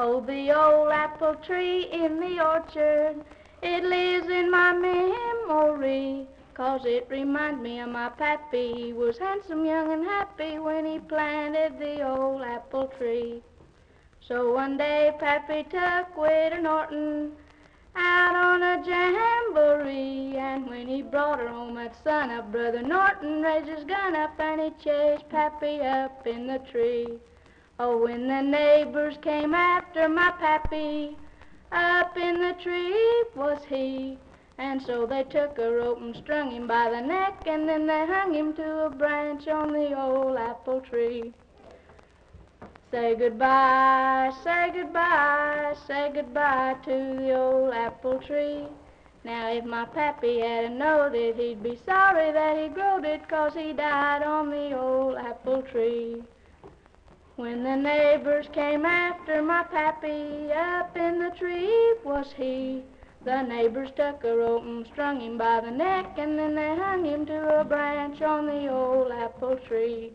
Oh, the old apple tree in the orchard, it lives in my memory, 'cause it reminds me of my pappy. He was handsome, young, and happy when he planted the old apple tree. So one day Pappy took Widow Norton out on a jamboree, and when he brought her home that son of Brother Norton raised his gun up and he chased Pappy up in the tree. Oh, when the neighbors came after my pappy, up in the tree was he. And so they took a rope and strung him by the neck, and then they hung him to a branch on the old apple tree. Say goodbye, say goodbye, say goodbye to the old apple tree. Now if my pappy had knowed it, he'd be sorry that he growed it, 'cause he died on the old apple tree. When the neighbors came after my pappy, up in the tree was he. The neighbors took a rope and strung him by the neck, and then they hung him to a branch on the old apple tree.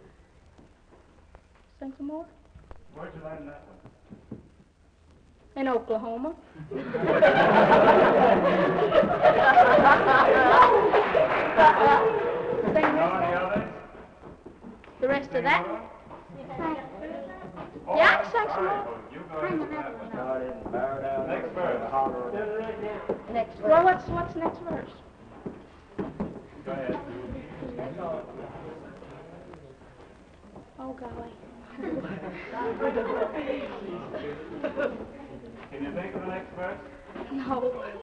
Sing some more? Where'd you learn that one? In Oklahoma. Sing Know any others? the rest of that? Oh, Yeah, I'm sing some sorry. more. Well, you go ahead with that one. Next verse. Next. Well, what's next verse? Go ahead. Oh golly. Can you think of the next verse? No.